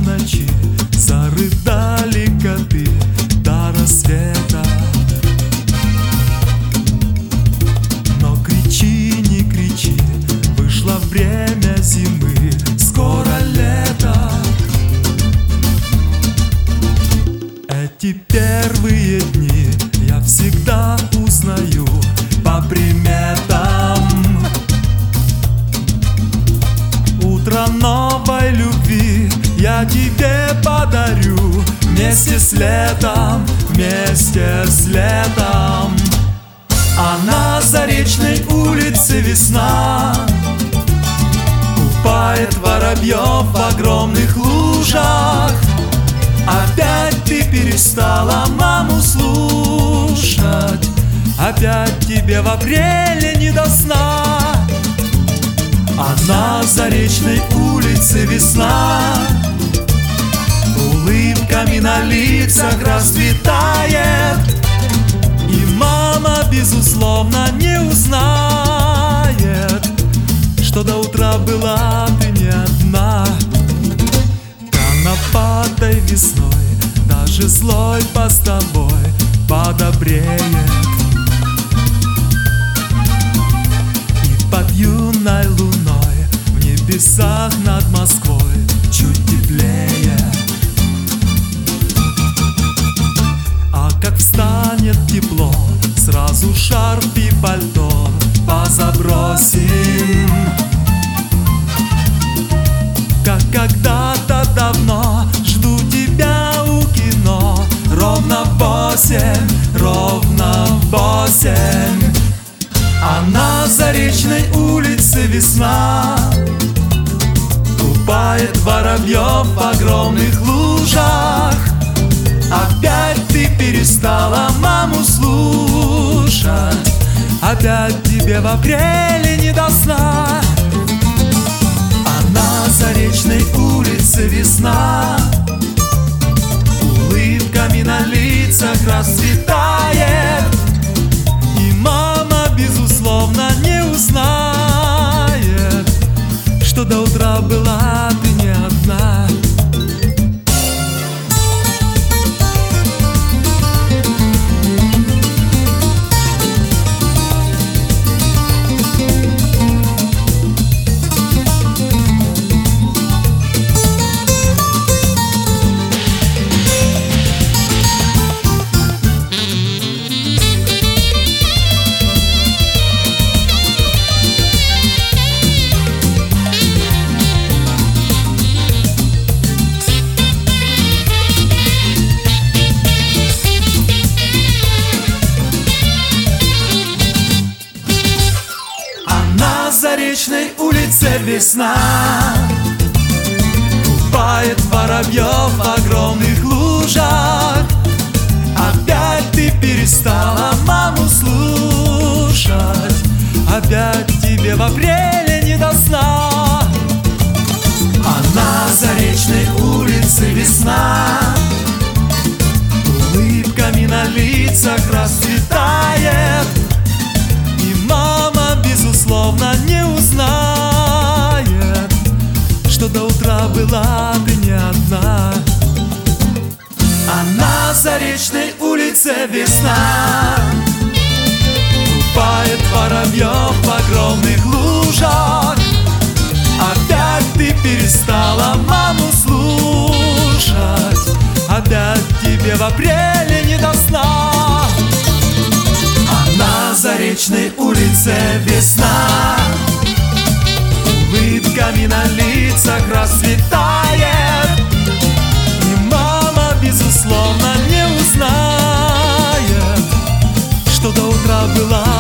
ночи зарыдали коты до рассвета. Но кричи, не кричи, вышло время зимы, скоро лето. Эти первые дни я всегда узнаю по приметам. Утро новой любви я тебе подарю вместе с летом, вместе с летом. А на Заречной улице весна купает воробьев в огромных лужах. Опять ты перестала маму слушать, опять тебе в апреле не до сна. А на Заречной улице весна улыбками на лицах расцветает, и мама, безусловно, не узнает, что до утра была ты не одна. Конопатой весной даже злой постовой подобреет, и под юной луной в небесах над Москвой чуть теплее. А как встанет тепло, сразу шарф и пальто позабросим. Как когда-то давно жду тебя у кино, ровно в 8, ровно в 8. А на Заречной улице весна купает воробьев в огромных лужах. Опять ты перестала маму слушать, опять тебе в апреле не до сна. А на Заречной улице весна улыбками на лицах расцветает, и мама, безусловно, не узнает, что до утра была ты не одна. На Заречной улице весна купает воробьев в огромных лужах. Опять ты перестала маму слушать, опять тебе в апреле не до сна. А на Заречной улице весна улыбками на лицах расцветает, и мама, безусловно, не узнает, что до утра была ты не одна. А на Заречной улице весна купает воробьев в огромных лужах. Опять ты перестала маму слушать, опять тебе в апреле не до сна. На Заречной улице весна улыбками на лицах расцветает, и мама, безусловно, не узнает, что до утра была